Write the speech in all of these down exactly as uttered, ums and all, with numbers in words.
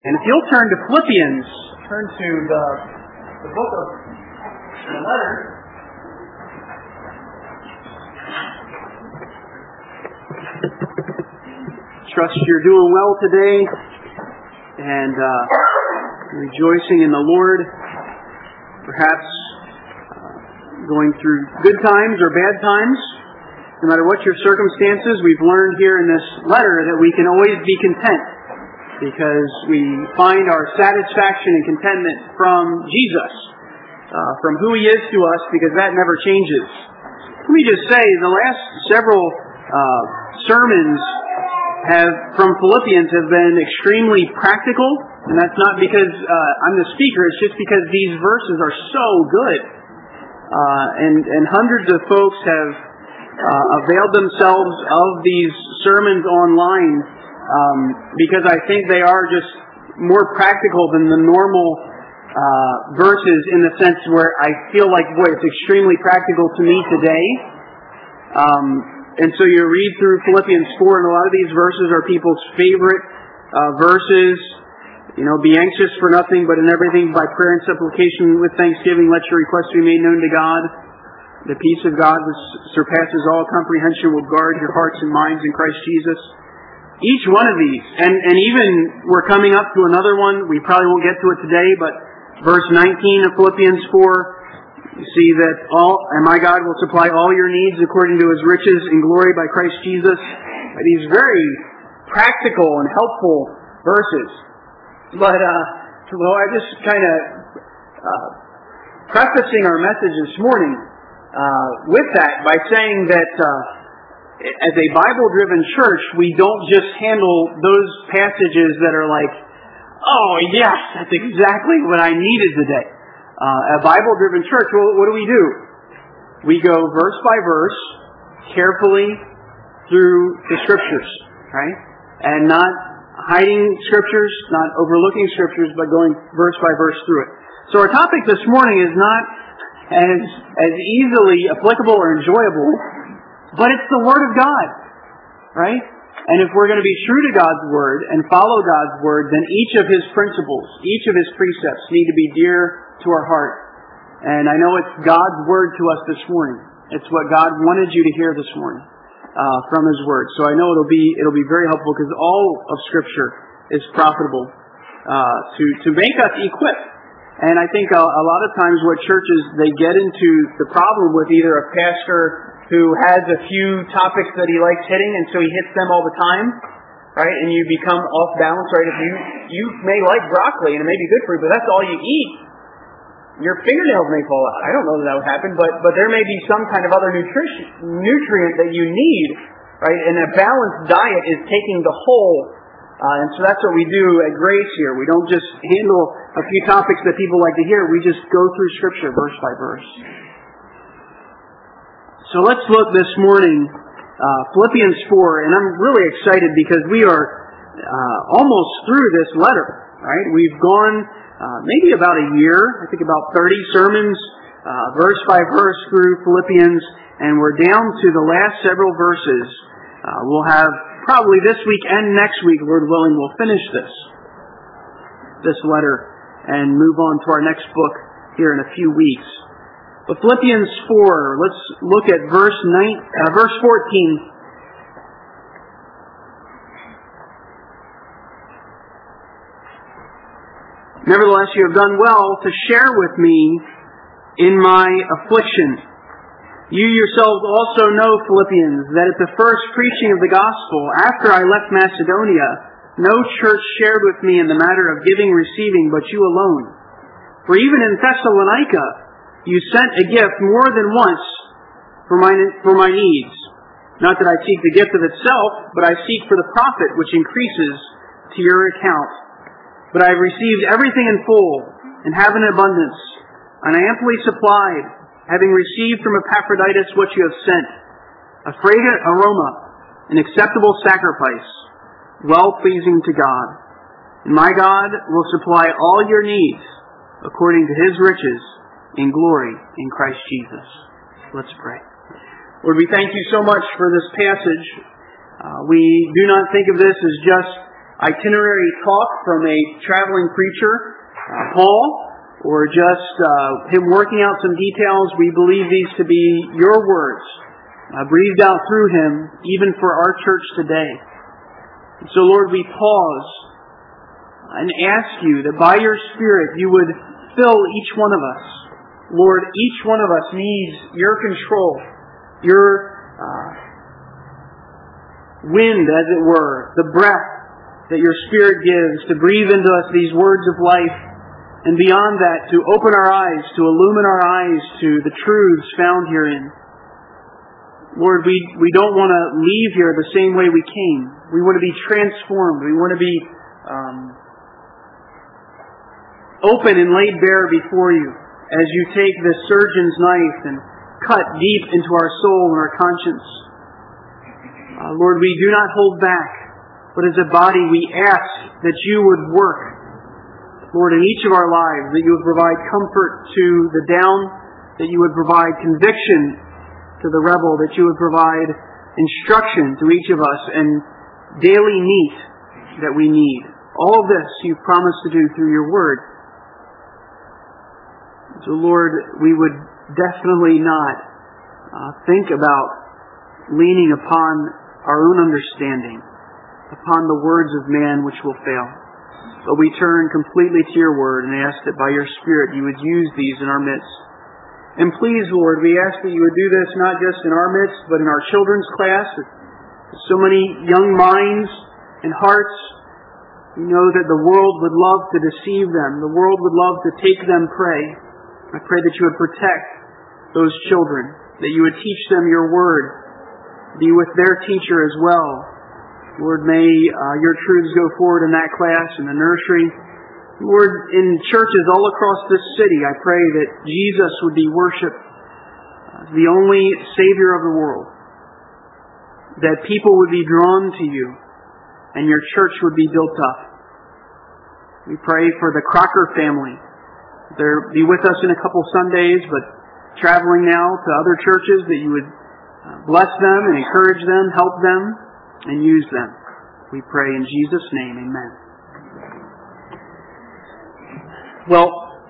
And if you'll turn to Philippians, turn to the, the book of the letter. Trust you're doing well today and uh, rejoicing in the Lord. Perhaps uh, going through good times or bad times. No matter what your circumstances, we've learned here in this letter that we can always be content, because we find our satisfaction and contentment from Jesus, uh, from who He is to us, because that never changes. Let me just say, the last several uh, sermons have from Philippians have been extremely practical, and that's not because uh, I'm the speaker, it's just because these verses are so good. Uh, and, and hundreds of folks have uh, availed themselves of these sermons online, Um, because I think they are just more practical than the normal uh, verses, in the sense where I feel like, boy, it's extremely practical to me today. Um, and so you read through Philippians four, and a lot of these verses are people's favorite uh, verses. You know, be anxious for nothing, but in everything by prayer and supplication with thanksgiving, let your requests be made known to God. The peace of God, which surpasses all comprehension, will guard your hearts and minds in Christ Jesus. Each one of these, and, and even we're coming up to another one, we probably won't get to it today, but verse nineteen of Philippians four, you see that all, and my God will supply all your needs according to His riches in glory by Christ Jesus. These very practical and helpful verses. But, uh, well, I just kind of, uh, prefacing our message this morning, uh, with that by saying that, uh, as a Bible-driven church, we don't just handle those passages that are like, oh, yes, that's exactly what I needed today. Uh, a Bible-driven church, well, what do we do? We go verse by verse, carefully through the Scriptures, right? And not hiding Scriptures, not overlooking Scriptures, but going verse by verse through it. So our topic this morning is not as, as easily applicable or enjoyable, but it's the Word of God, right? And if we're going to be true to God's Word and follow God's Word, then each of His principles, each of His precepts need to be dear to our heart. And I know it's God's Word to us this morning. It's what God wanted you to hear this morning uh, from His Word. So I know it'll be it'll be very helpful, because all of Scripture is profitable uh, to to make us equipped. And I think a, a lot of times what churches, they get into the problem with either a pastor who has a few topics that he likes hitting, and so he hits them all the time, right? And you become off balance, right? If you you may like broccoli, and it may be good for you, but that's all you eat, your fingernails may fall out. I don't know that that would happen, but but there may be some kind of other nutrition nutrient that you need, right? And a balanced diet is taking the whole, uh, and so that's what we do at Grace here. We don't just handle a few topics that people like to hear. We just go through Scripture verse by verse. So let's look this morning, uh, Philippians four, and I'm really excited because we are uh, almost through this letter, right? We've gone uh, maybe about a year, I think about thirty sermons, uh, verse by verse through Philippians, and we're down to the last several verses. Uh, we'll have probably this week and next week, Lord willing, we'll finish this, this letter and move on to our next book here in a few weeks. But Philippians four, let's look at verse nine, uh, verse fourteen. Nevertheless, you have done well to share with me in my affliction. You yourselves also know, Philippians, that at the first preaching of the gospel, after I left Macedonia, no church shared with me in the matter of giving and receiving, but you alone. For even in Thessalonica, you sent a gift more than once for my, for my needs. Not that I seek the gift of itself, but I seek for the profit which increases to your account. But I have received everything in full, and have an abundance, and I amply supplied, having received from Epaphroditus what you have sent, a fragrant aroma, an acceptable sacrifice, well-pleasing to God. And my God will supply all your needs according to His riches in glory in Christ Jesus. Let's pray. Lord, we thank you so much for this passage. Uh, we do not think of this as just itinerary talk from a traveling preacher, uh, Paul, or just uh, him working out some details. We believe these to be your words, uh, breathed out through him, even for our church today. And so, Lord, we pause and ask you that by your Spirit you would fill each one of us. Lord, each one of us needs your control, your uh, wind, as it were, the breath that your Spirit gives to breathe into us these words of life. And beyond that, to open our eyes, to illumine our eyes to the truths found herein. Lord, we, we don't want to leave here the same way we came. We want to be transformed. We want to be um, open and laid bare before you as you take this surgeon's knife and cut deep into our soul and our conscience. Uh, Lord, we do not hold back, but as a body we ask that you would work, Lord, in each of our lives, that you would provide comfort to the down, that you would provide conviction to the rebel, that you would provide instruction to each of us, and daily meat that we need. All of this you promise to do through your word. So, Lord, we would definitely not uh, think about leaning upon our own understanding, upon the words of man which will fail. But we turn completely to your word and ask that by your Spirit you would use these in our midst. And please, Lord, we ask that you would do this not just in our midst, but in our children's class. So many young minds and hearts. We know that the world would love to deceive them. The world would love to take them prey. I pray that you would protect those children, that you would teach them your word, be with their teacher as well. Lord, may uh, your truths go forward in that class, in the nursery. Lord, in churches all across this city, I pray that Jesus would be worshipped as the only Savior of the world. That people would be drawn to you, and your church would be built up. We pray for the Crocker family. They'll be with us in a couple Sundays, but traveling now to other churches, that you would bless them and encourage them, help them, and use them. We pray in Jesus' name, amen. Well,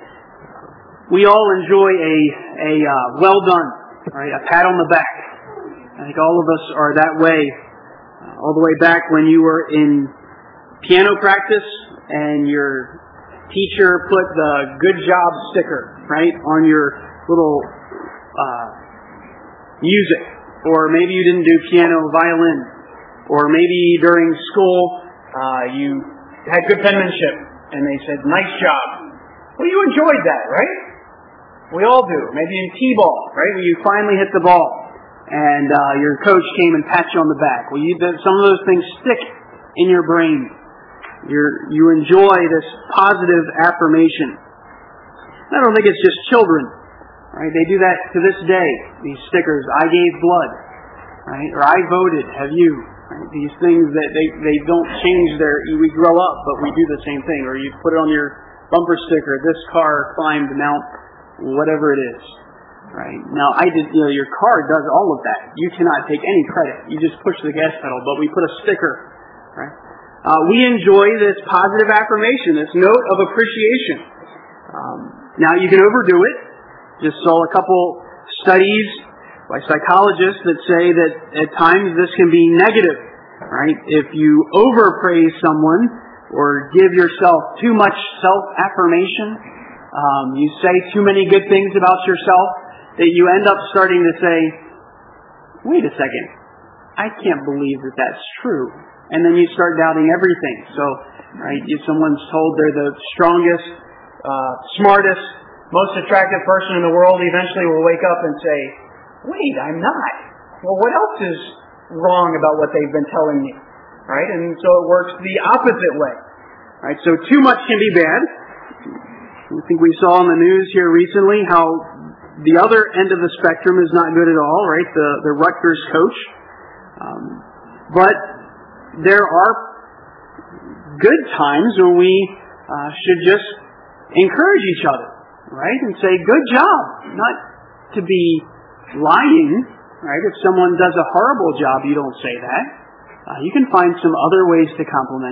we all enjoy a a uh, well done, right? A pat on the back. I think all of us are that way. Uh, all the way back when you were in piano practice and your teacher put the good job sticker, right, on your little uh, music. Or maybe you didn't do piano, violin. Or maybe during school, uh, you had good penmanship, and they said, nice job. Well, you enjoyed that, right? We all do. Maybe in T-ball, right? Where you finally hit the ball, and uh, your coach came and pat you on the back. Well, you, some of those things stick in your brain. You're, you enjoy this positive affirmation. I don't think it's just children, right? They do that to this day, these stickers. I gave blood, right? Or I voted, have you? Right? These things that they, they don't change their, we grow up, but we do the same thing. Or you put it on your bumper sticker, this car climbed Mount, whatever it is. Right? Now, I did, you know, your car does all of that. You cannot take any credit. You just push the gas pedal, but we put a sticker. Right? Uh, we enjoy this positive affirmation, this note of appreciation. Um, now, you can overdo it. Just saw a couple studies by psychologists that say that at times this can be negative, right? If you overpraise someone or give yourself too much self-affirmation, um, you say too many good things about yourself, that you end up starting to say, wait a second, I can't believe that that's true. And then you start doubting everything. So, right, if someone's told they're the strongest, uh, smartest, most attractive person in the world, eventually will wake up and say, wait, I'm not. Well, what else is wrong about what they've been telling me? Right? And so it works the opposite way. Right? So too much can be bad. I think we saw in the news here recently how the other end of the spectrum is not good at all, right? The, the Rutgers coach. Um, but there are good times when we uh, should just encourage each other, right? And say, good job. Not to be lying, right? If someone does a horrible job, you don't say that. Uh, you can find some other ways to compliment them.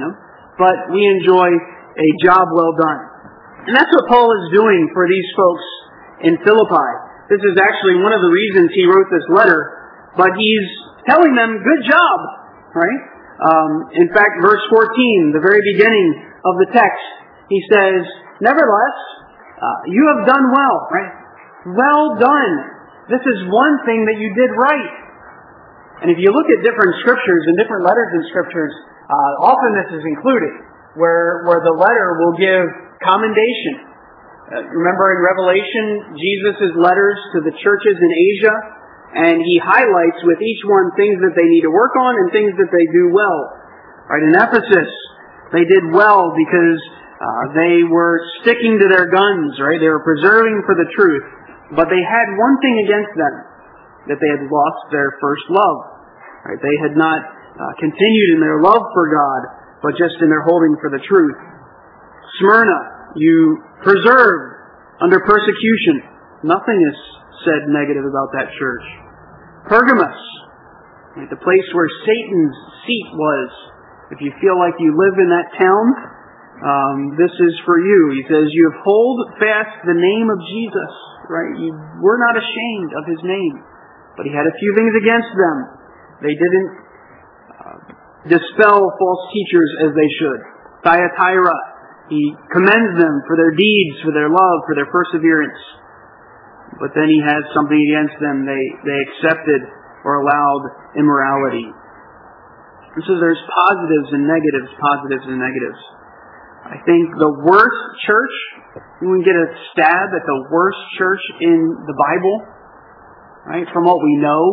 but we enjoy a job well done. And that's what Paul is doing for these folks in Philippi. This is actually one of the reasons he wrote this letter, but he's telling them, good job, right? Um, in fact, verse fourteen, the very beginning of the text, he says, nevertheless, uh, you have done well, right? Well done. This is one thing that you did right. And if you look at different scriptures and different letters in scriptures, uh, often this is included, where, where the letter will give commendation. Uh, remember in Revelation, Jesus' letters to the churches in Asia, and he highlights with each one things that they need to work on and things that they do well. Right, in Ephesus, they did well because uh, they were sticking to their guns, right? They were preserving for the truth. But they had one thing against them, that they had lost their first love. Right? They had not uh, continued in their love for God, but just in their holding for the truth. Smyrna, you preserved under persecution. Nothing is said negative about that church. Pergamos, right, the place where Satan's seat was. If you feel like you live in that town, um, this is for you. He says, you have hold fast the name of Jesus. Right? You were not ashamed of His name. But He had a few things against them. They didn't uh, dispel false teachers as they should. Thyatira, He commends them for their deeds, for their love, for their perseverance. But then He has something against them. They, they accepted or allowed immorality. And so there's positives and negatives, positives and negatives. I think the worst church, we can get a stab at the worst church in the Bible, right? From what we know.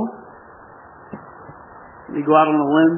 We go out on a limb.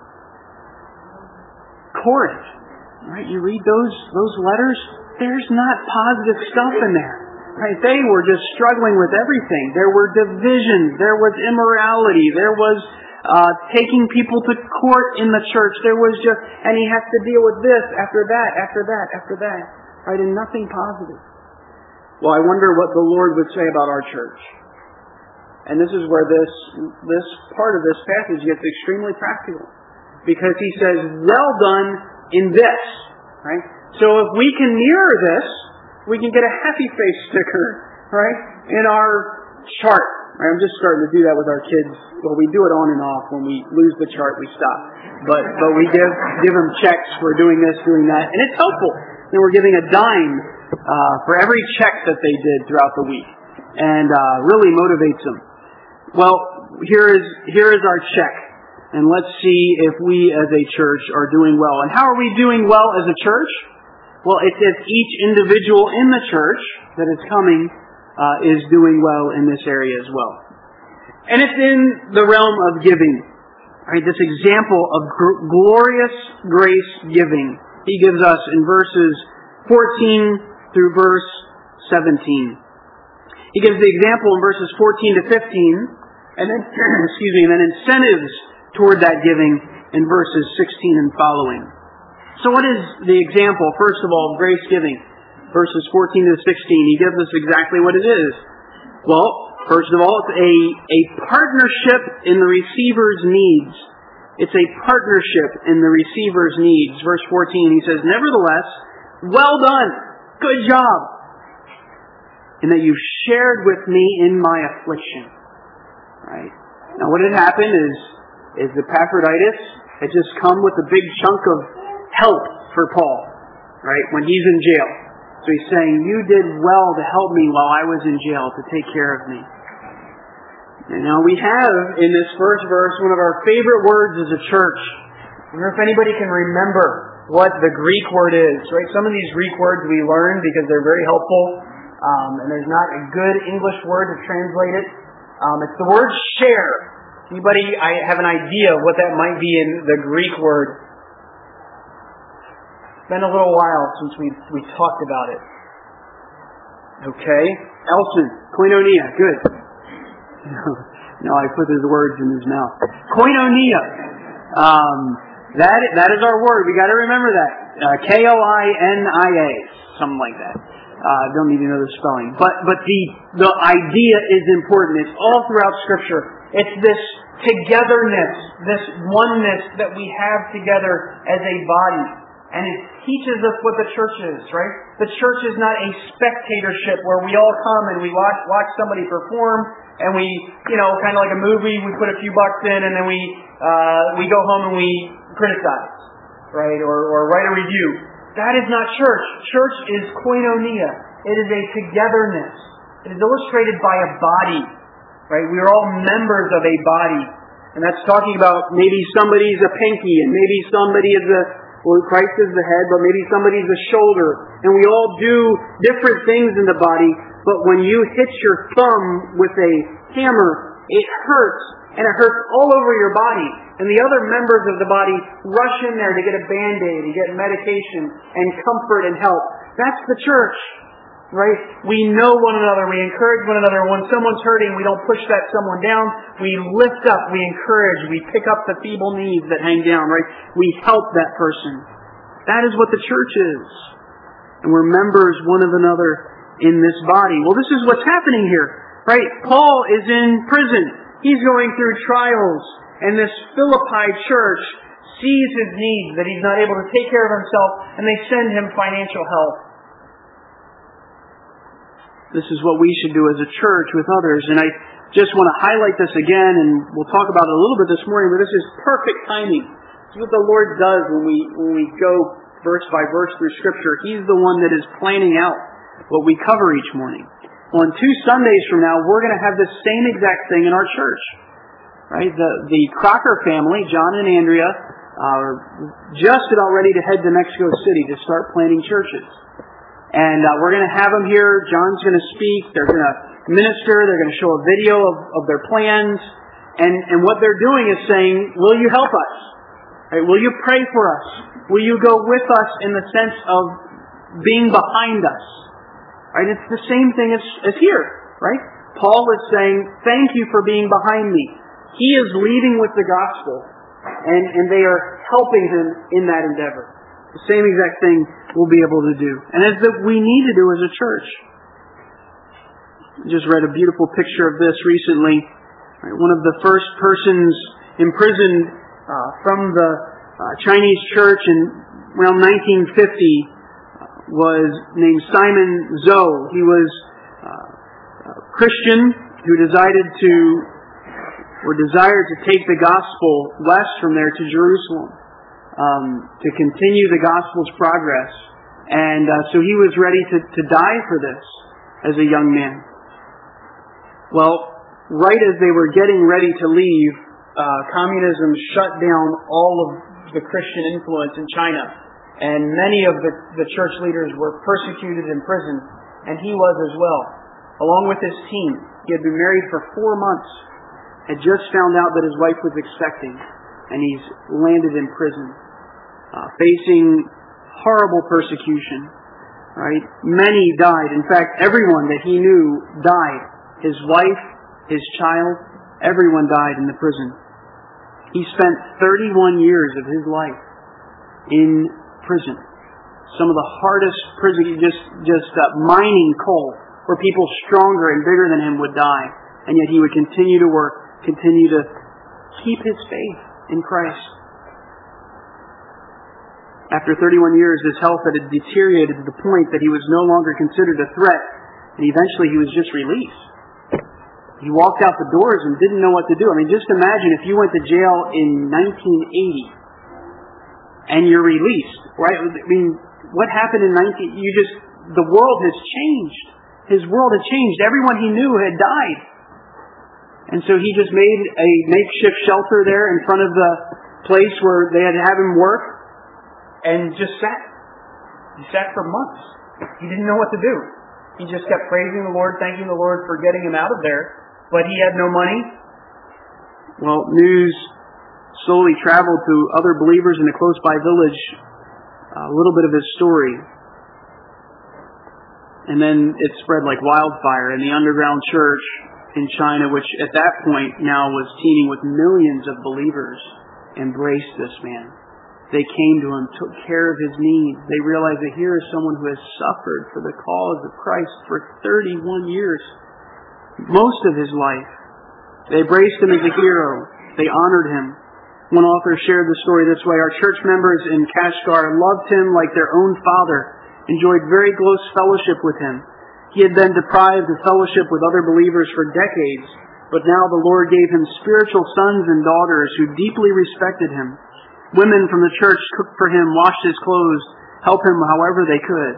Corinth, right? You read those those letters, there's not positive stuff in there. Right? They were just struggling with everything. There were divisions, there was immorality, there was uh, taking people to court in the church. There was just, and he has to deal with this, after that, after that, after that. Right? And nothing positive. Well, I wonder what the Lord would say about our church. And this is where this this part of this passage gets extremely practical. Because he says, well done in this. Right? So if we can mirror this, we can get a happy face sticker, right, in our chart. Right? I'm just starting to do that with our kids. Well, we do it on and off. When we lose the chart, we stop. But but we give give them checks for doing this, doing that, and it's helpful. And we're giving a dime uh, for every check that they did throughout the week, and uh, really motivates them. Well, here is here is our check, and let's see if we as a church are doing well. And how are we doing well as a church? Well, it's if each individual in the church that is coming uh, is doing well in this area as well. And it's in the realm of giving. Right, this example of gr- glorious grace giving. He gives us in verses fourteen through verse seventeen. He gives the example in verses fourteen to fifteen, and then, excuse me, and then incentives toward that giving in verses sixteen and following. So what is the example, first of all, of grace giving? Verses fourteen to sixteen, he gives us exactly what it is. Well, first of all, it's a, a partnership in the receiver's needs. It's a partnership in the receiver's needs. Verse fourteen, he says, nevertheless, well done, good job, in that you shared with me in my affliction. Right? Now what had happened is, is Epaphroditus had just come with a big chunk of help for Paul, right, when he's in jail. So he's saying, you did well to help me while I was in jail, to take care of me. And now we have, in this first verse, one of our favorite words as a church. I wonder if anybody can remember what the Greek word is, right? Some of these Greek words we learn because they're very helpful, um, and there's not a good English word to translate it. Um, it's the word share. Anybody I have an idea of what that might be in the Greek word? It's been a little while since we we talked about it. Okay. Elson, koinonia, good. No, I put his words in his mouth. Koinonia. Um, that that is our word. We got to remember that. Uh, K O I N I A, something like that. Uh, don't need to know the spelling. But but the the idea is important. It's all throughout Scripture. It's this togetherness, this oneness that we have together as a body. And it teaches us what the church is, right? The church is not a spectatorship where we all come and we watch, watch somebody perform, and we, you know, kind of like a movie, we put a few bucks in, and then we uh, we go home and we criticize, right? Or, or write a review. That is not church. Church is koinonia. It is a togetherness. It is illustrated by a body, right? We are all members of a body. And that's talking about maybe somebody's a pinky, and maybe somebody is a Well, Christ is the head, but maybe somebody's the shoulder. And we all do different things in the body, but when you hit your thumb with a hammer, it hurts, and it hurts all over your body. And the other members of the body rush in there to get a Band-Aid, to get medication, and comfort and help. That's the church, right? We know one another, we encourage one another. When someone's hurting, we don't push that someone down. We lift up, we encourage, we pick up the feeble knees that hang down, right? We help that person. That is what the church is. And we're members one of another in this body. Well, this is what's happening here, right? Paul is in prison. He's going through trials, and this Philippi church sees his needs, that he's not able to take care of himself, and they send him financial help. This is what we should do as a church with others. And I just want to highlight this again, and we'll talk about it a little bit this morning, but this is perfect timing. It's what the Lord does when we when we go verse by verse through Scripture. He's the one that is planning out what we cover each morning. Well, in two Sundays from now, we're going to have the same exact thing in our church. Right? The, the Crocker family, John and Andrea, are just about ready to head to Mexico City to start planting churches. And uh, we're going to have them here. John's going to speak. They're going to minister. They're going to show a video of, of their plans. And, and what they're doing is saying, will you help us? Right? Will you pray for us? Will you go with us in the sense of being behind us? Right? It's the same thing as, as here. Right? Paul is saying, thank you for being behind me. He is leading with the gospel. And, and they are helping him in that endeavor. The same exact thing we'll be able to do. And as that we need to do as a church. I just read a beautiful picture of this recently. One of the first persons imprisoned uh, from the uh, Chinese church in around nineteen fifty was named Simon Zhou. He was uh, a Christian who decided to, or desired to take the gospel west from there to Jerusalem. Um, to continue the gospel's progress. And uh, so he was ready to, to die for this as a young man. Well, right as they were getting ready to leave, uh, communism shut down all of the Christian influence in China. And many of the, the church leaders were persecuted in prison. And he was as well, along with his team. He had been married for four months, had just found out that his wife was expecting. And he's landed in prison, uh, facing horrible persecution, right? Many died. In fact, everyone that he knew died. His wife, his child, everyone died in the prison. He spent thirty-one years of his life in prison. Some of the hardest prison, just, just uh, mining coal, where people stronger and bigger than him would die. And yet he would continue to work, continue to keep his faith in Christ. After thirty-one years, his health had deteriorated to the point that he was no longer considered a threat, and eventually he was just released. He walked out the doors and didn't know what to do. I mean, just imagine if you went to jail in nineteen eighty and you're released, right? I mean, what happened in nineteen? You just the world has changed. His world had changed. Everyone he knew had died. And so he just made a makeshift shelter there in front of the place where they had to have him work and just sat. He sat for months. He didn't know what to do. He just kept praising the Lord, thanking the Lord for getting him out of there. But he had no money. Well, news slowly traveled to other believers in a close-by village, a little bit of his story. And then it spread like wildfire, and the underground church in China, which at that point now was teeming with millions of believers, embraced this man. They came to him, took care of his needs. They realized that here is someone who has suffered for the cause of Christ for thirty-one years, most of his life. They embraced him as a hero. They honored him. One author shared the story this way. Our church members in Kashgar loved him like their own father, enjoyed very close fellowship with him. He had been deprived of fellowship with other believers for decades, but now the Lord gave him spiritual sons and daughters who deeply respected him. Women from the church cooked for him, washed his clothes, helped him however they could.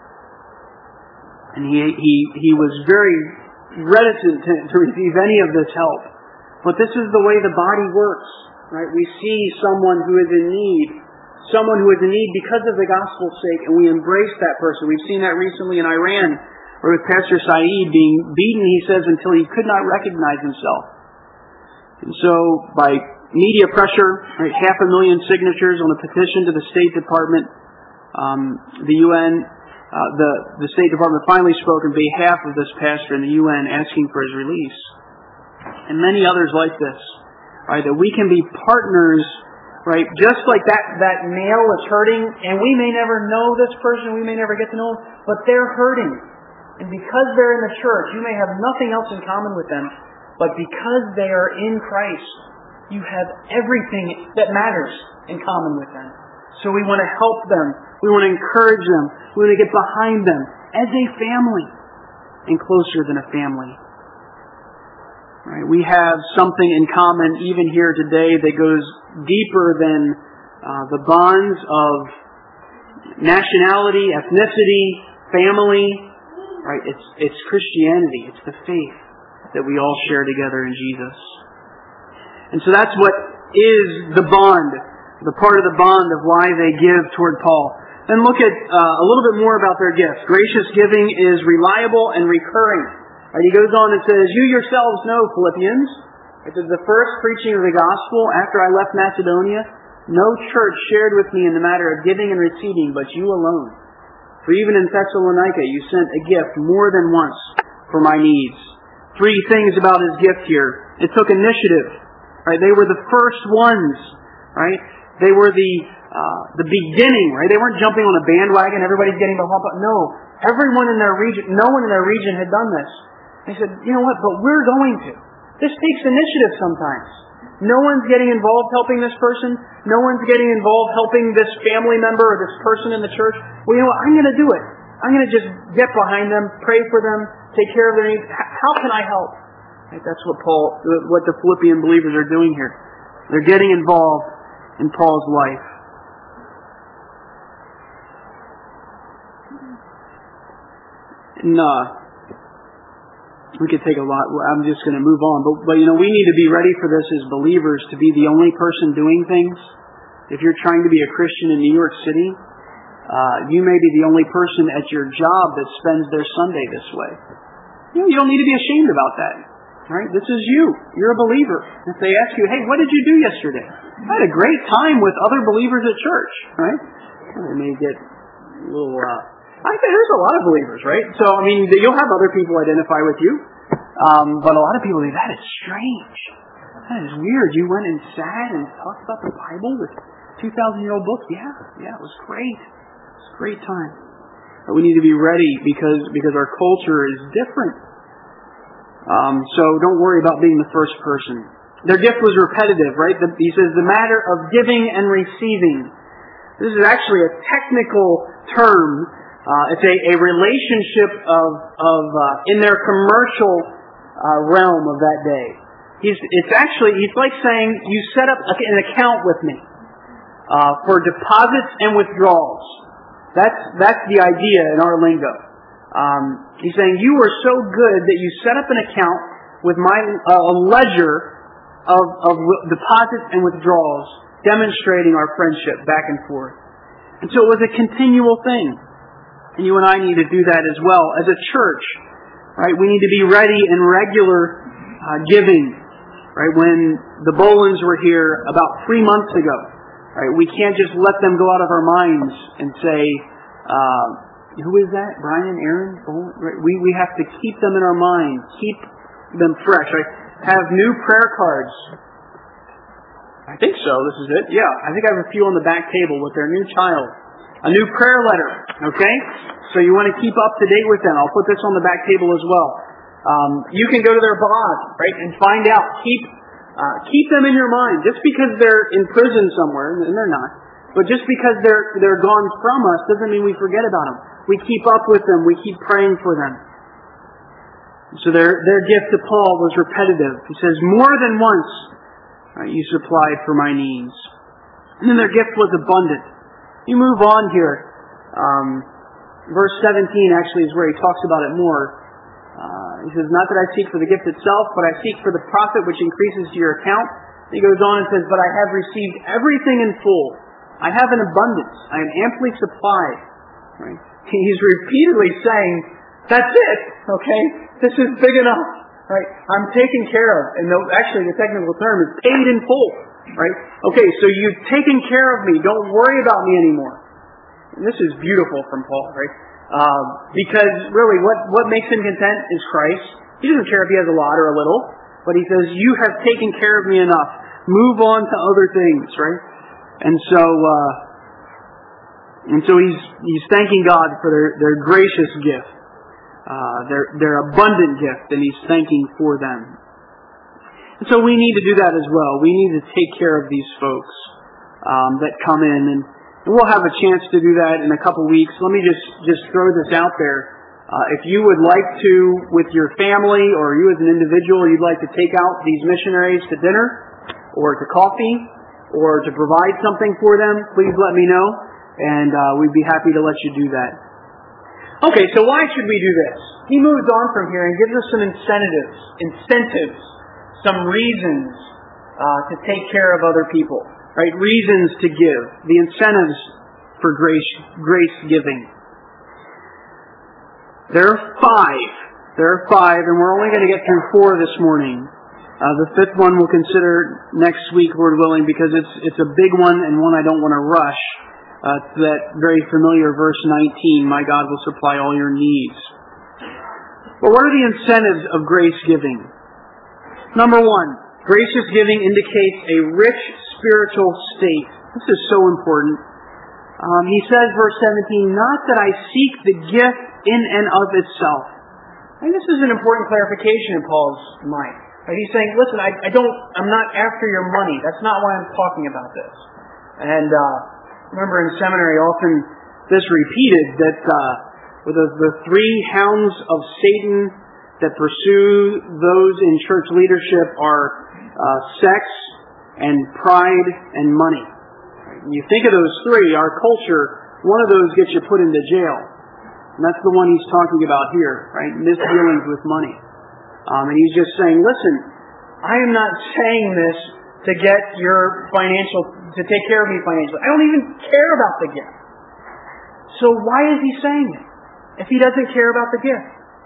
And he he he was very reticent to, to receive any of this help. But this is the way the body works, right? We see someone who is in need, someone who is in need because of the gospel's sake, and we embrace that person. We've seen that recently in Iran, where with Pastor Saeed being beaten, he says, until he could not recognize himself. And so, by media pressure, right, half a million signatures on a petition to the State Department, um, the U N, uh, the, the State Department finally spoke on behalf of this pastor in the U N, asking for his release. And many others like this, right, that we can be partners, right, just like that, that nail is hurting, and we may never know this person, we may never get to know them, but they're hurting. And because they're in the church, you may have nothing else in common with them, but because they are in Christ, you have everything that matters in common with them. So we want to help them. We want to encourage them. We want to get behind them as a family and closer than a family. Right? We have something in common even here today that goes deeper than uh, the bonds of nationality, ethnicity, family. Right? It's it's Christianity. It's the faith that we all share together in Jesus. And so that's what is the bond, the part of the bond of why they give toward Paul. Then look at uh, a little bit more about their gift. Gracious giving is reliable and recurring. Right, he goes on and says, you yourselves know, Philippians, it is the first preaching of the gospel after I left Macedonia. No church shared with me in the matter of giving and receiving, but you alone. For even in Thessalonica you sent a gift more than once for my needs. Three things about his gift here. It took initiative. Right? They were the first ones. Right? They were the uh, the beginning. Right? They weren't jumping on a bandwagon. Everybody's getting the hump. No. Everyone in their region, no one in their region had done this. They said, you know what, but we're going to. This takes initiative sometimes. No one's getting involved helping this person. No one's getting involved helping this family member or this person in the church. Well, you know what, I'm going to do it. I'm going to just get behind them, pray for them, take care of their needs. How can I help? Right, that's what Paul, what the Philippian believers are doing here. They're getting involved in Paul's life. And, uh, we could take a lot. I'm just going to move on. But, but, you know, we need to be ready for this as believers, to be the only person doing things. If you're trying to be a Christian in New York City, uh, you may be the only person at your job that spends their Sunday this way. You know, you don't need to be ashamed about that. Right? This is you. You're a believer. If they ask you, hey, what did you do yesterday? I had a great time with other believers at church. Right? They may get a little... Uh, I think there's a lot of believers, right? So, I mean, you'll have other people identify with you. Um, but a lot of people think, that is strange. That is weird. You went and sat and talked about the Bible with two thousand year old books? Yeah, yeah, it was great. It was a great time. But we need to be ready because, because our culture is different. Um, so don't worry about being the first person. Their gift was repetitive, right? The, he says, the matter of giving and receiving. This is actually a technical term. Uh, it's a, a relationship of, of uh, in their commercial uh, realm of that day. He's, it's actually, he's like saying, you set up an account with me uh, for deposits and withdrawals. That's that's the idea in our lingo. Um, he's saying, you were so good that you set up an account with my uh, a ledger of, of deposits and withdrawals, demonstrating our friendship back and forth. And so it was a continual thing. And you and I need to do that as well. As a church, right, we need to be ready in regular uh, giving. Right, when the Bolins were here about three months ago, right, we can't just let them go out of our minds and say, uh, who is that? Brian, Aaron? Right? We, we have to keep them in our minds, keep them fresh. Right? Have new prayer cards. I think so, this is it. Yeah, I think I have a few on the back table with their new child. A new prayer letter, okay? So you want to keep up to date with them. I'll put this on the back table as well. Um, you can go to their blog, right, and find out. Keep Uh, keep them in your mind. Just because they're in prison somewhere, and they're not, but just because they're they're gone from us doesn't mean we forget about them. We keep up with them. We keep praying for them. So their their gift to Paul was repetitive. He says, more than once uh, you supplied for my needs. And then their gift was abundant. You move on here. Um, verse seventeen actually is where he talks about it more. Uh, he says, not that I seek for the gift itself, but I seek for the profit which increases to your account. He goes on and says, but I have received everything in full. I have an abundance. I am amply supplied. Right? He's repeatedly saying, that's it. Okay? This is big enough. Right? I'm taken care of. And actually the technical term is paid in full. Right? Okay, so you've taken care of me. Don't worry about me anymore. And this is beautiful from Paul, right? Uh, because really what, what makes him content is Christ. He doesn't care if he has a lot or a little, but he says, you have taken care of me enough. Move on to other things, right? And so, uh, and so he's, he's thanking God for their, their gracious gift, uh, their, their abundant gift, and he's thanking for them. And so we need to do that as well. We need to take care of these folks, um, that come in, and And we'll have a chance to do that in a couple weeks. Let me just, just throw this out there. Uh, if you would like to, with your family or you as an individual, you'd like to take out these missionaries to dinner or to coffee or to provide something for them, please let me know. And uh, we'd be happy to let you do that. Okay, so why should we do this? He moves on from here and gives us some incentives, incentives, some reasons uh, to take care of other people. Right, reasons to give, the incentives for grace, grace giving. There are five. There are five, and we're only going to get through four this morning. Uh, the fifth one we'll consider next week, Lord willing, because it's it's a big one and one I don't want to rush. Uh, to that very familiar verse nineteen, my God will supply all your needs. But what are the incentives of grace giving? Number one, gracious giving indicates a rich spiritual state. This is so important. Um, he says, verse seventeen, not that I seek the gift in and of itself. I think this is an important clarification in Paul's mind. Right? He's saying, listen, I, I don't, I'm not after your money. That's not why I'm talking about this. And uh, remember in seminary, often this repeated that uh, the, the three hounds of Satan that pursue those in church leadership are uh, sex, and pride, and money. When you think of those three, our culture, one of those gets you put into jail. And that's the one he's talking about here, right? Misdealings with money. Um, and he's just saying, listen, I am not saying this to get your financial, to take care of me financially. I don't even care about the gift. So why is he saying it if he doesn't care about the gift?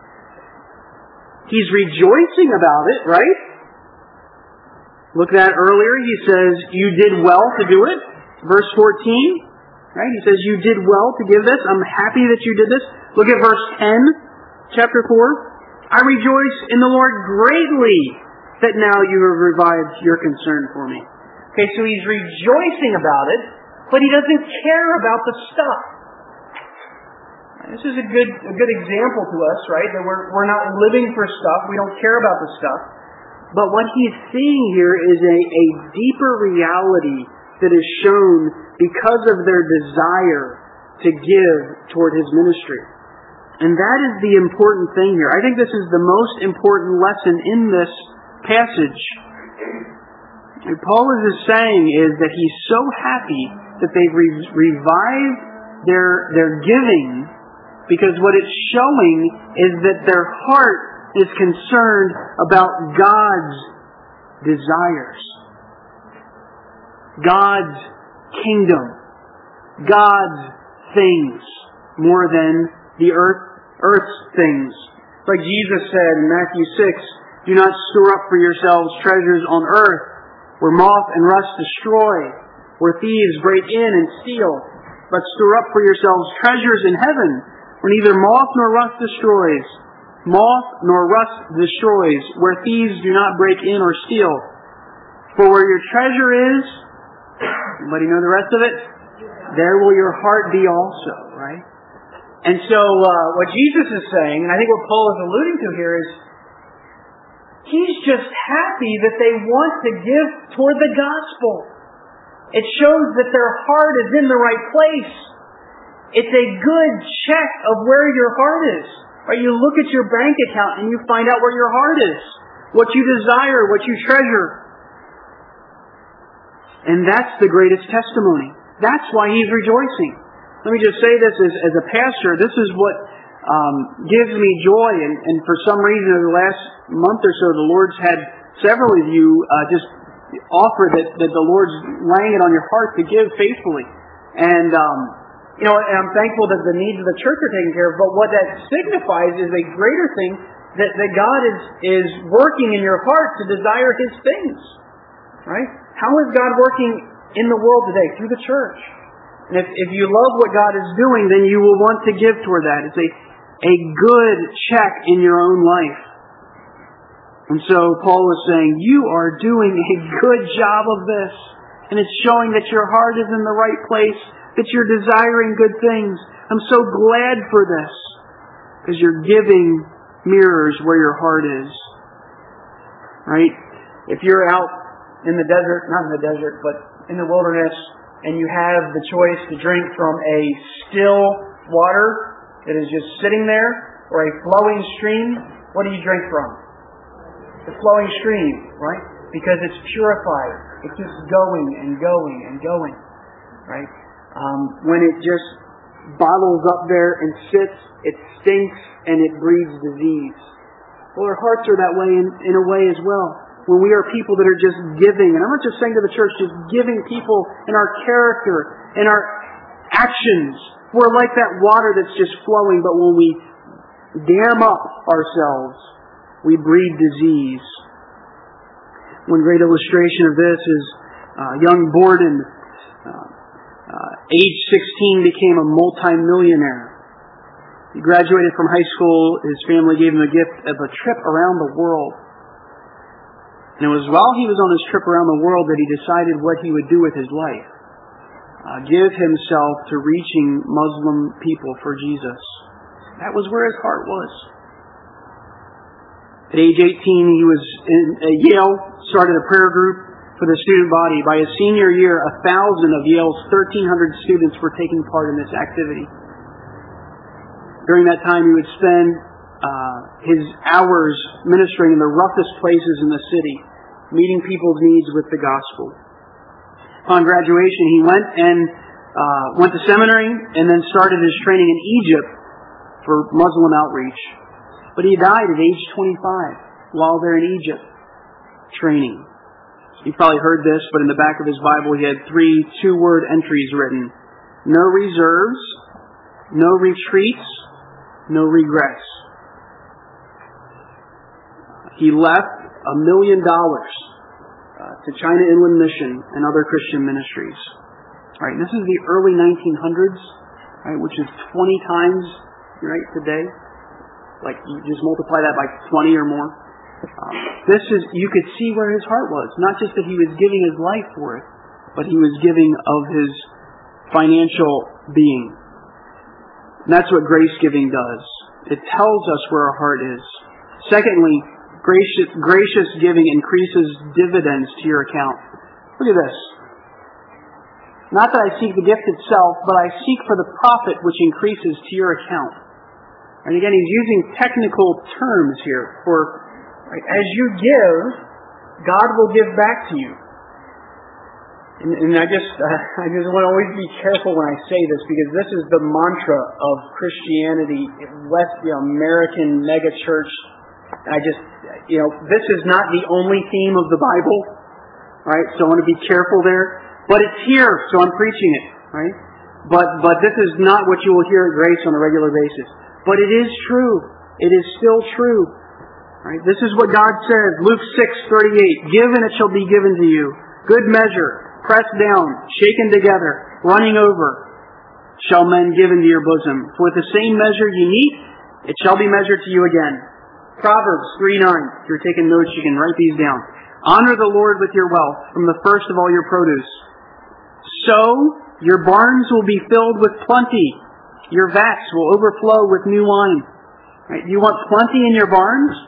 He's rejoicing about it, right? Look at that earlier. He says, you did well to do it. Verse fourteen. Right? He says, you did well to give this. I'm happy that you did this. Look at verse ten, chapter four. I rejoice in the Lord greatly that now you have revived your concern for me. Okay, so he's rejoicing about it, but he doesn't care about the stuff. This is a good a good example to us, right? That we're we're not living for stuff. We don't care about the stuff. But what he's seeing here is a, a deeper reality that is shown because of their desire to give toward his ministry. And that is the important thing here. I think this is the most important lesson in this passage. What Paul is saying is that he's so happy that they've re- revived their, their giving, because what it's showing is that their heart is concerned about God's desires, God's kingdom, God's things, more than the earth, earth's things. Like Jesus said in Matthew six, do not store up for yourselves treasures on earth, where moth and rust destroy, where thieves break in and steal, but store up for yourselves treasures in heaven, where neither moth nor rust destroys, moth nor rust destroys, where thieves do not break in or steal. For where your treasure is, anybody know the rest of it? There will your heart be also, right? And so uh, what Jesus is saying, and I think what Paul is alluding to here, is He's just happy that they want to give toward the gospel. It shows that their heart is in the right place. It's a good check of where your heart is. Right? You look at your bank account and you find out where your heart is. What you desire, what you treasure. And that's the greatest testimony. That's why he's rejoicing. Let me just say this as, as a pastor. This is what um, gives me joy. And, and for some reason, over the last month or so, the Lord's had several of you uh, just offer that, that the Lord's laying it on your heart to give faithfully. And, um, you know, and I'm thankful that the needs of the church are taken care of. But what that signifies is a greater thing, that, that God is, is working in your heart to desire His things. Right? How is God working in the world today? Through the church. And if, if you love what God is doing, then you will want to give toward that. It's a, a good check in your own life. And so Paul was saying, you are doing a good job of this. And it's showing that your heart is in the right place, that you're desiring good things. I'm so glad for this. Because your giving mirrors where your heart is. Right? If you're out in the desert, not in the desert, but in the wilderness, and you have the choice to drink from a still water that is just sitting there, or a flowing stream, what do you drink from? The flowing stream, right? Because it's purified. It's just going and going and going, right? Um, when it just bottles up there and sits, it stinks and it breeds disease. Well, our hearts are that way in, in a way as well. When we are people that are just giving, and I'm not just saying to the church, just giving people in our character, in our actions. We're like that water that's just flowing, but when we dam up ourselves, we breed disease. One great illustration of this is uh, young Borden, uh, uh, age sixteen, became a multi-millionaire. He graduated from high school. His family gave him a gift of a trip around the world. And it was while he was on his trip around the world that he decided what he would do with his life. Uh, give himself to reaching Muslim people for Jesus. That was where his heart was. At age eighteen, he was in uh, Yale, started a prayer group for the student body. By his senior year, a thousand of Yale's thirteen hundred students were taking part in this activity. During that time, he would spend Uh, his hours ministering in the roughest places in the city, meeting people's needs with the gospel. Upon graduation, he went and uh, went to seminary and then started his training in Egypt for Muslim outreach. But he died at age twenty-five while there in Egypt training. You've probably heard this, but in the back of his Bible he had three two-word entries written. No reserves, no retreats, no regrets. He left a million dollars uh, to China Inland Mission and other Christian ministries. All right, this is the early nineteen hundreds, right, which is twenty times, right, today. Like, you just multiply that by twenty or more. Um, this is, you could see where his heart was. Not just that he was giving his life for it, but he was giving of his financial being. And that's what grace giving does. It tells us where our heart is. Secondly, Gracious, gracious giving increases dividends to your account. Look at this. Not that I seek the gift itself, but I seek for the profit which increases to your account. And again, he's using technical terms here. For right, as you give, God will give back to you. And, and I just, uh, I just want to always be careful when I say this, because this is the mantra of Christianity, West, the American megachurch. I just, you know, this is not the only theme of the Bible, right? So I want to be careful there. But it's here, so I'm preaching it, right? But but this is not what you will hear at Grace on a regular basis. But it is true. It is still true, right? This is what God says, Luke six thirty-eight. Give and it shall be given to you. Good measure, pressed down, shaken together, running over, shall men give into your bosom. For with the same measure you meet, it shall be measured to you again. Proverbs three nine. If you're taking notes, you can write these down. Honor the Lord with your wealth, from the first of all your produce. So your barns will be filled with plenty. Your vats will overflow with new wine. Right? You want plenty in your barns?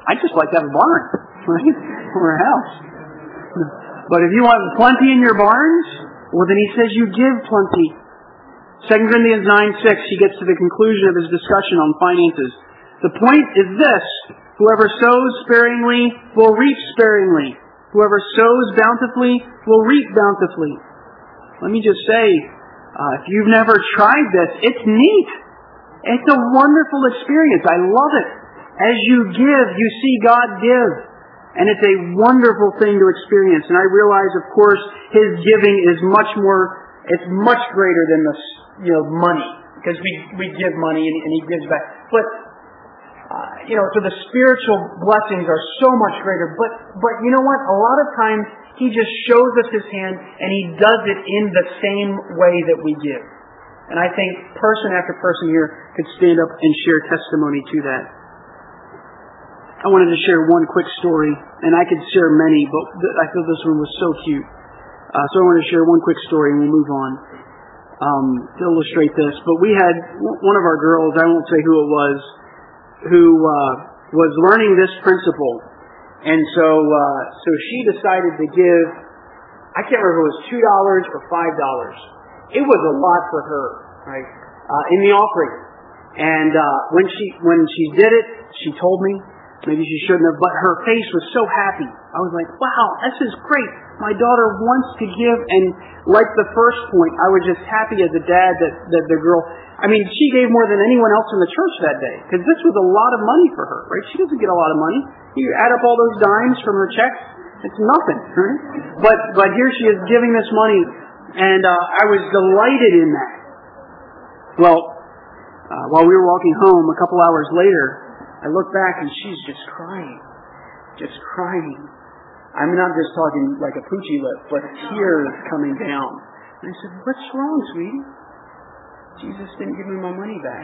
I'd just like to have a barn, right? Or a house. But if you want plenty in your barns, well then he says you give plenty. Second Corinthians nine six, he gets to the conclusion of his discussion on finances. The point is this: whoever sows sparingly will reap sparingly. Whoever sows bountifully will reap bountifully. Let me just say, uh, if you've never tried this, it's neat. It's a wonderful experience. I love it. As you give, you see God give. And it's a wonderful thing to experience. And I realize, of course, His giving is much more, it's much greater than the, you know, money. Because we, we give money and, and He gives back. But, uh, you know, so the spiritual blessings are so much greater. But, but you know what? A lot of times, He just shows us His hand and He does it in the same way that we give. And I think person after person here could stand up and share testimony to that. I wanted to share one quick story, and I could share many, but I thought this one was so cute. Uh, so I wanted to share one quick story, and we'll move on um, to illustrate this. But we had one of our girls, I won't say who it was, who uh, was learning this principle. And so uh, so she decided to give, I can't remember if it was two dollars or five dollars. It was a lot for her, right, uh, in the offering. And uh, when she when she did it, she told me, maybe she shouldn't have, but her face was so happy. I was like, wow, this is great. My daughter wants to give. And like the first point, I was just happy as a dad that, that the girl, I mean, she gave more than anyone else in the church that day. Because this was a lot of money for her, right? She doesn't get a lot of money. You add up all those dimes from her checks, it's nothing, right? But, but here she is giving this money. And uh, I was delighted in that. Well, uh, while we were walking home a couple hours later, I look back and she's just crying. Just crying. I'm not just talking like a poochie lip, but tears coming down. And I said, what's wrong, sweetie? Jesus didn't give me my money back.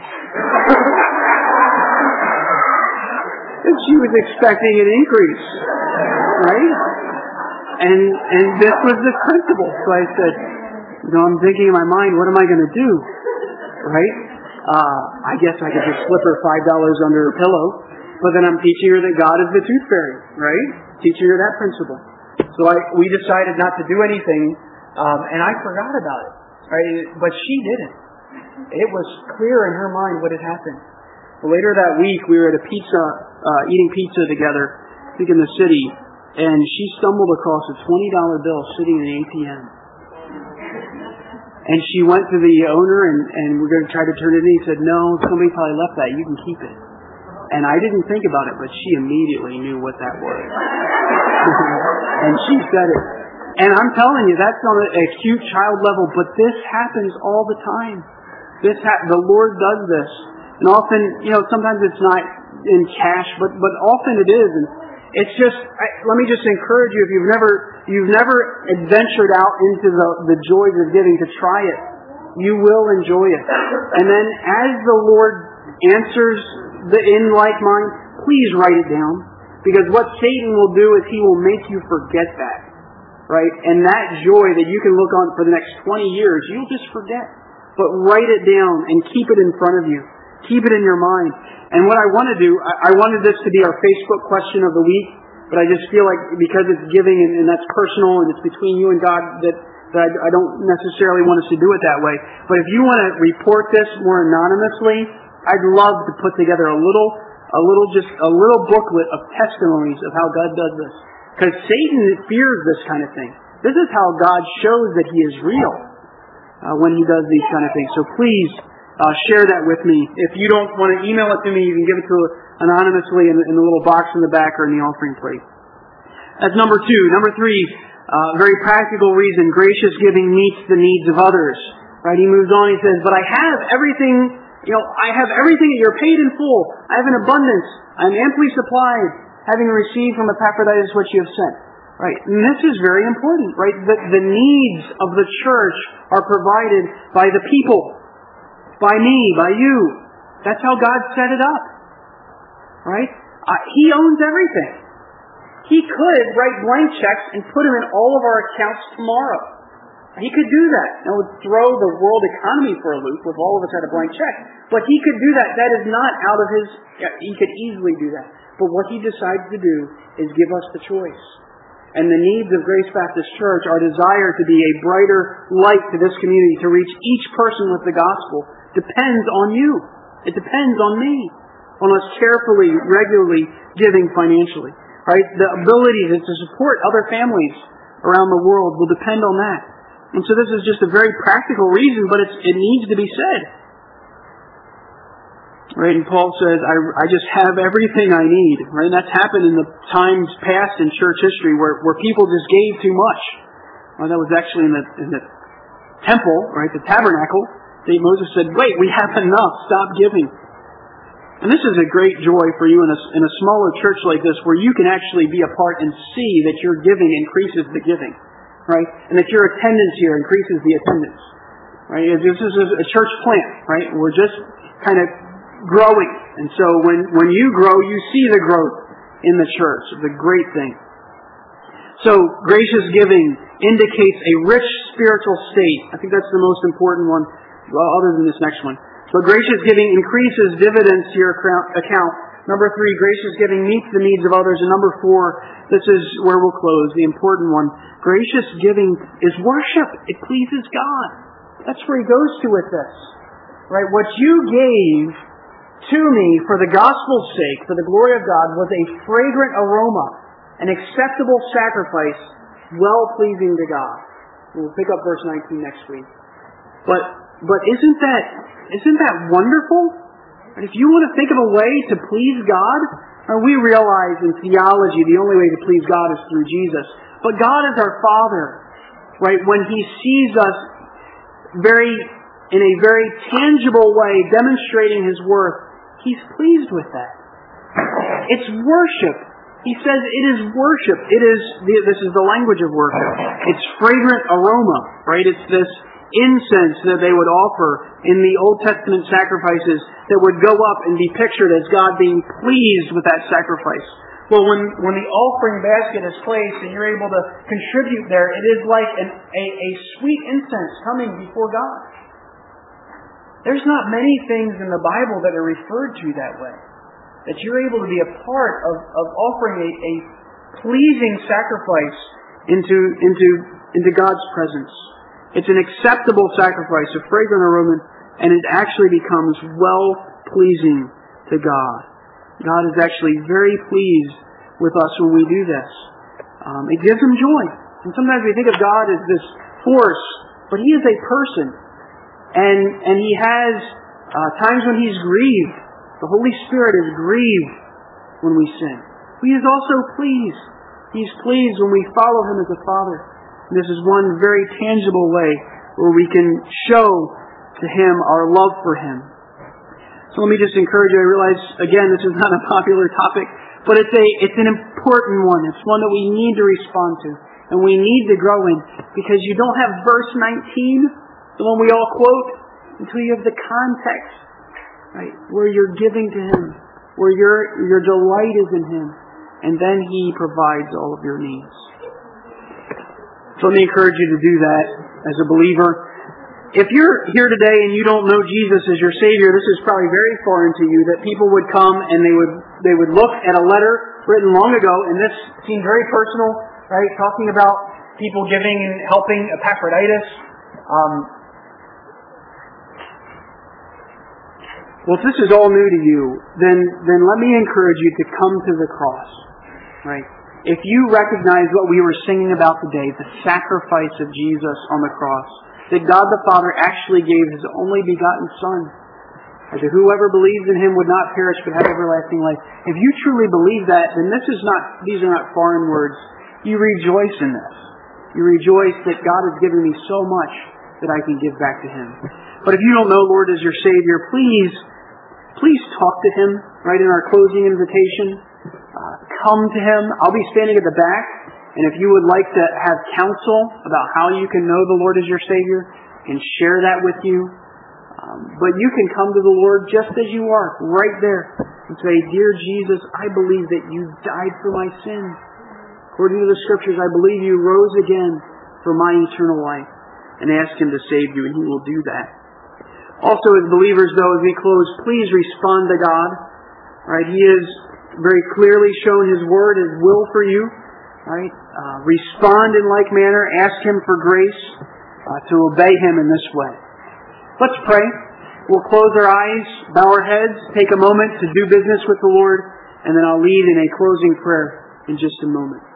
And she was expecting an increase. Right? And and this was the principle. So I said, you know, I'm thinking in my mind, what am I going to do? Right? Uh, I guess I could just slip her five dollars under her pillow, but then I'm teaching her that God is the tooth fairy, right? Teaching her that principle. So I, we decided not to do anything, um, and I forgot about it, right? But she didn't. It was clear in her mind what had happened. But later that week, we were at a pizza, uh, eating pizza together, I think in the city, and she stumbled across a twenty dollar bill sitting in an A T M. And she went to the owner and, and we're going to try to turn it in. He said, no, somebody probably left that. You can keep it. And I didn't think about it, but she immediately knew what that was. And she said it. And I'm telling you, that's on a cute child level, but this happens all the time. This ha- the Lord does this. And often, you know, sometimes it's not in cash, but, but often it is. And it's just, I, let me just encourage you, if you've never, you've never adventured out into the, the joys of giving, to try it. You will enjoy it. And then as the Lord answers the in like mind, please write it down. Because what Satan will do is he will make you forget that. Right? And that joy that you can look on for the next twenty years, you'll just forget. But write it down and keep it in front of you. Keep it in your mind. And what I want to do, I, I wanted this to be our Facebook question of the week, but I just feel like because it's giving and, and that's personal and it's between you and God, that, that I, I don't necessarily want us to do it that way. But if you want to report this more anonymously, I'd love to put together a little, a little, just a little booklet of testimonies of how God does this. Because Satan fears this kind of thing. This is how God shows that He is real uh, when He does these kind of things. So please uh, share that with me. If you don't want to email it to me, you can give it to anonymously in, in the little box in the back or in the offering plate. That's number two. Number three, uh, very practical reason: gracious giving meets the needs of others. Right? He moves on. He says, "But I have everything. You know, I have everything. You're paid in full. I have an abundance. I'm amply supplied, having received from Epaphroditus what you have sent." Right? And this is very important, right? The, the needs of the church are provided by the people. By me, by you. That's how God set it up. Right? Uh, he owns everything. He could write blank checks and put them in all of our accounts tomorrow. He could do that. It would throw the world economy for a loop if all of us had a blank check. But He could do that. That is not out of His... He could easily do that. But what He decides to do is give us the choice. And the needs of Grace Baptist Church, our desire to be a brighter light to this community, to reach each person with the gospel, depends on you. It depends on me. On us carefully, regularly giving financially. Right? The ability to support other families around the world will depend on that. And so this is just a very practical reason, but it's, it needs to be said. Right? And Paul says, I, I just have everything I need. Right? And that's happened in the times past in church history where, where people just gave too much. Well, that was actually in the, in the temple, right? The tabernacle. Moses said, wait, we have enough. Stop giving. And this is a great joy for you in a, in a smaller church like this where you can actually be a part and see that your giving increases the giving. Right? And that your attendance here increases the attendance. Right? This is a church plant. Right? We're just kind of growing. And so when, when you grow, you see the growth in the church. It's a great thing. So, gracious giving indicates a rich spiritual state. I think that's the most important one, well, other than this next one. So gracious giving increases dividends to your account. Number three, gracious giving meets the needs of others. And number four, this is where we'll close, the important one. Gracious giving is worship. It pleases God. That's where He goes to with this. Right? What you gave to me for the gospel's sake, for the glory of God, was a fragrant aroma, an acceptable sacrifice, well-pleasing to God. We'll pick up verse nineteen next week. But but isn't that isn't that wonderful? And if you want to think of a way to please God, and we realize in theology the only way to please God is through Jesus. But God is our Father, right? When He sees us very in a very tangible way, demonstrating His worth, He's pleased with that. It's worship. He says it is worship. It is, this is the language of worship. It's fragrant aroma, right? It's this incense that they would offer in the Old Testament sacrifices that would go up and be pictured as God being pleased with that sacrifice. Well, when, when the offering basket is placed and you're able to contribute there, it is like an, a, a sweet incense coming before God. There's not many things in the Bible that are referred to that way. That you're able to be a part of, of offering a, a pleasing sacrifice into, into, into God's presence. It's an acceptable sacrifice, a fragrant aroma, and it actually becomes well-pleasing to God. God is actually very pleased with us when we do this. Um, it gives Him joy. And sometimes we think of God as this force, but He is a person. And and He has uh, times when He's grieved. The Holy Spirit is grieved when we sin. But He is also pleased. He's pleased when we follow Him as a Father. And this is one very tangible way where we can show to Him our love for Him. So let me just encourage you. I realize, again, this is not a popular topic, but it's a it's an important one. It's one that we need to respond to. And we need to grow in. Because you don't have verse nineteen, the one we all quote, until you have the context, right? Where you're giving to Him, where your your delight is in Him, and then He provides all of your needs. So let me encourage you to do that as a believer. If you're here today and you don't know Jesus as your Savior, this is probably very foreign to you, that people would come and they would they would look at a letter written long ago, and this seemed very personal, right? Talking about people giving and helping Epaphroditus. Um, Well, if this is all new to you, then, then let me encourage you to come to the cross. Right? If you recognize what we were singing about today, the sacrifice of Jesus on the cross, that God the Father actually gave His only begotten Son, that whoever believes in Him would not perish but have everlasting life. If you truly believe that, then this is not; these are not foreign words. You rejoice in this. You rejoice that God has given me so much that I can give back to Him. But if you don't know Lord as your Savior, please. Please talk to Him, right, in our closing invitation. Uh, come to Him. I'll be standing at the back, and if you would like to have counsel about how you can know the Lord as your Savior, I can share that with you. Um, but you can come to the Lord just as you are, right there, and say, Dear Jesus, I believe that you died for my sins. According to the Scriptures, I believe you rose again for my eternal life. And ask Him to save you, and He will do that. Also, as believers, though, as we close, please respond to God. Right? He is very clearly shown His Word, His will for you. Right? Uh, respond in like manner. Ask Him for grace uh, to obey Him in this way. Let's pray. We'll close our eyes, bow our heads, take a moment to do business with the Lord, and then I'll lead in a closing prayer in just a moment.